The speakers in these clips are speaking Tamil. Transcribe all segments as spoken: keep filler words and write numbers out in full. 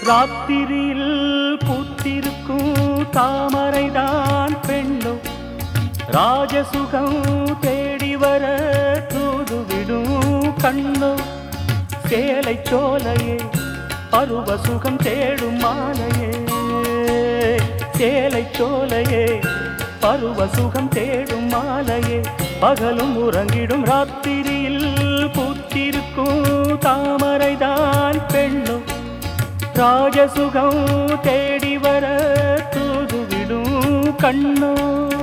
ராத்திரியில் பூத்திருக்கும் தாமரைதான் பெண்ணோ ராஜசுகம் தேடி வர தூதுவிடும் கண்ணோ சேலை சோலையே பருவ சுகம் தேடும் மாலையே சேலை சோலையே பருவ சுகம் தேடும் மாலையே பகலும் உறங்கிடும் ராத்திரியில் பூத்திருக்கும் தாமரைதான் பெண்ணோ ராஜசுகம் தேடி வர தூதுவிடும் கண்ணோ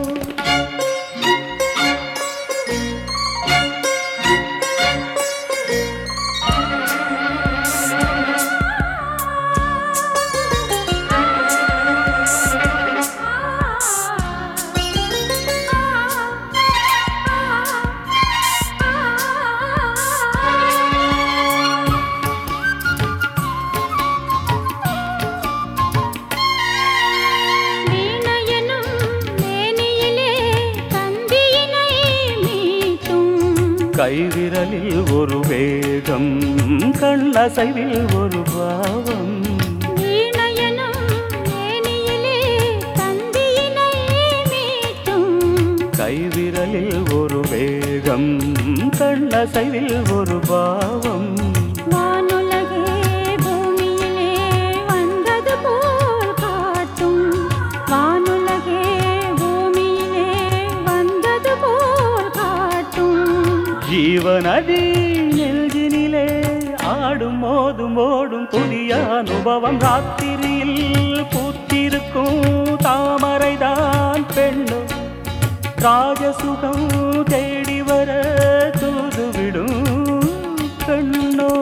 கைவிரலில் ஒரு வேகம் கண்ணசைவில் ஒரு பாவம் கைவிரலில் ஒரு வேகம் கண்ணசைவில் ஒரு பாவம் ஜீவநதி நெஞ்சினிலே ஆடும் மோதும் ஓடும் புதிய அனுபவம் ராத்திரியில் பூத்திருக்கும் தாமரைதான் பெண்ணோ ராஜசுகம் தேடி வர தூதுவிடும் கண்ணோ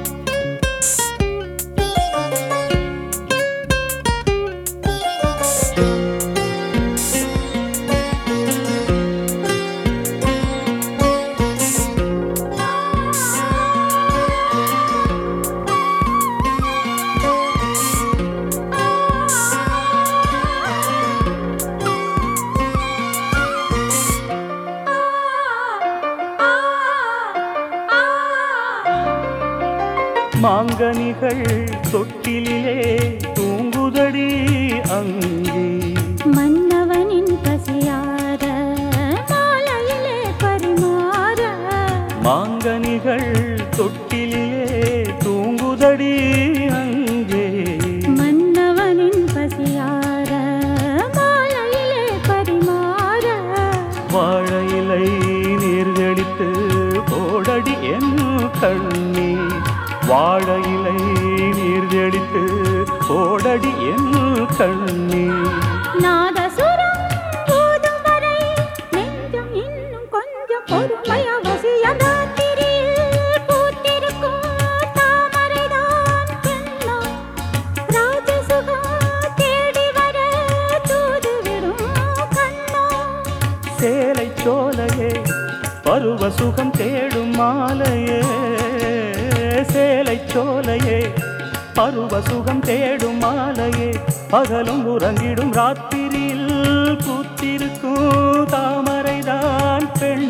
மாங்கனிகள் தொட்டிலே தூங்குதடி அங்கே மன்னவனின் பசியார மாலையிலே பரிமாற மாங்கனிகள் தொட்டிலே தூங்குதடி அங்கே மன்னவனின் பசியார மாலையிலே பரிமாற வாழையிலை நீர்கடித்து போடடி என் கண்ணே வாழையிலை நீர் தெளித்து போடடி என் கண்ணே நாதசுரம் போதும் வரை நெஞ்சம் இன்னும் கொஞ்சம் பொறுமையா வசிய ராத்திரியில் பூத்திருக்கும் தாமரைதான் பெண்ணோ ராஜசுகம் தேடி வர தூதுவிடும் கண்ணோ சேலை சோலையே பருவ சுகம் தேடும் மாலையே சேலை சோலையே பருவ சுகம் தேடும் மாலையே பகலும் உறங்கிடும் ராத்திரியில் பூத்திருக்கும் தாமரைதான் பெண்